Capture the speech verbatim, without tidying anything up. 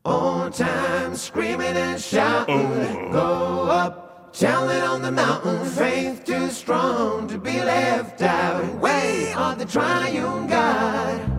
On time, screaming and shouting. Go up, shouting on the mountain. Faith too strong to be left out. Way on the triune God.